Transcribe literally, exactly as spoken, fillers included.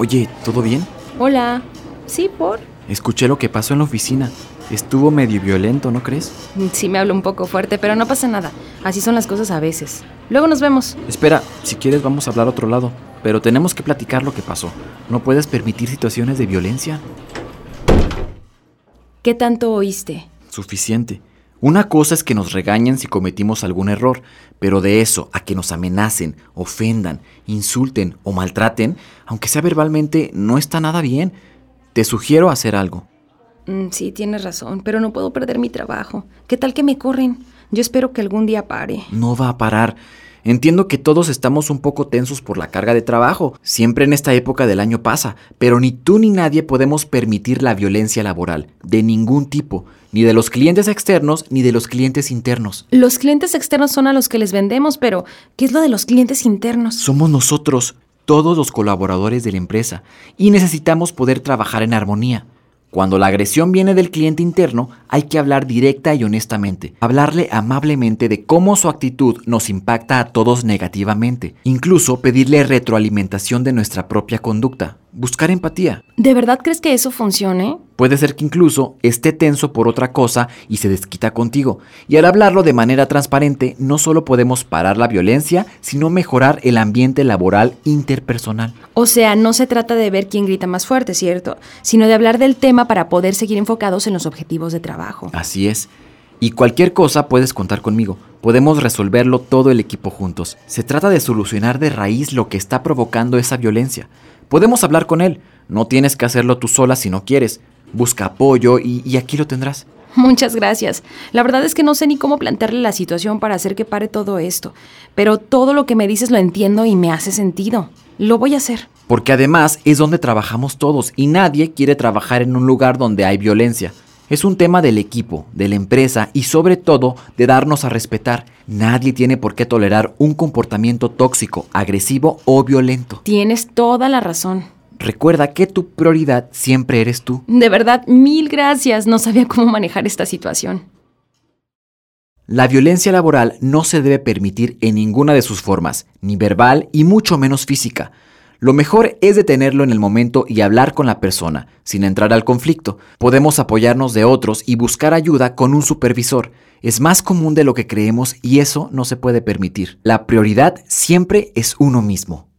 Oye, ¿todo bien? Hola. Sí, ¿por? Escuché lo que pasó en la oficina. Estuvo medio violento, ¿no crees? Sí, me hablo un poco fuerte, pero no pasa nada. Así son las cosas a veces. Luego nos vemos. Espera, si quieres vamos a hablar a otro lado. Pero tenemos que platicar lo que pasó. No puedes permitir situaciones de violencia. ¿Qué tanto oíste? Suficiente. Una cosa es que nos regañen si cometimos algún error, pero de eso a que nos amenacen, ofendan, insulten o maltraten, aunque sea verbalmente, no está nada bien. Te sugiero hacer algo. Mm, sí, tienes razón, pero no puedo perder mi trabajo. ¿Qué tal que me corren? Yo espero que algún día pare. No va a parar. Entiendo que todos estamos un poco tensos por la carga de trabajo. Siempre en esta época del año pasa. Pero ni tú ni nadie podemos permitir la violencia laboral. De ningún tipo. Ni de los clientes externos, ni de los clientes internos. Los clientes externos son a los que les vendemos, pero ¿qué es lo de los clientes internos? Somos nosotros, todos los colaboradores de la empresa. Y necesitamos poder trabajar en armonía. Cuando la agresión viene del cliente interno, hay que hablar directa y honestamente. Hablarle amablemente de cómo su actitud nos impacta a todos negativamente. Incluso pedirle retroalimentación de nuestra propia conducta. Buscar empatía. ¿De verdad crees que eso funcione? Puede ser que incluso esté tenso por otra cosa y se desquita contigo. Y al hablarlo de manera transparente, no solo podemos parar la violencia, sino mejorar el ambiente laboral interpersonal. O sea, no se trata de ver quién grita más fuerte, ¿cierto? Sino de hablar del tema para poder seguir enfocados en los objetivos de trabajo. Así es. Y cualquier cosa puedes contar conmigo. Podemos resolverlo todo el equipo juntos. Se trata de solucionar de raíz lo que está provocando esa violencia. Podemos hablar con él. No tienes que hacerlo tú sola si no quieres. Busca apoyo y, y aquí lo tendrás. Muchas gracias. La verdad es que no sé ni cómo plantearle la situación para hacer que pare todo esto. Pero todo lo que me dices lo entiendo y me hace sentido. Lo voy a hacer. Porque además es donde trabajamos todos y nadie quiere trabajar en un lugar donde hay violencia. Es un tema del equipo, de la empresa y sobre todo de darnos a respetar. Nadie tiene por qué tolerar un comportamiento tóxico, agresivo o violento. Tienes toda la razón. Recuerda que tu prioridad siempre eres tú. De verdad, mil gracias. No sabía cómo manejar esta situación. La violencia laboral no se debe permitir en ninguna de sus formas, ni verbal y mucho menos física. Lo mejor es detenerlo en el momento y hablar con la persona, sin entrar al conflicto. Podemos apoyarnos de otros y buscar ayuda con un supervisor. Es más común de lo que creemos y eso no se puede permitir. La prioridad siempre es uno mismo.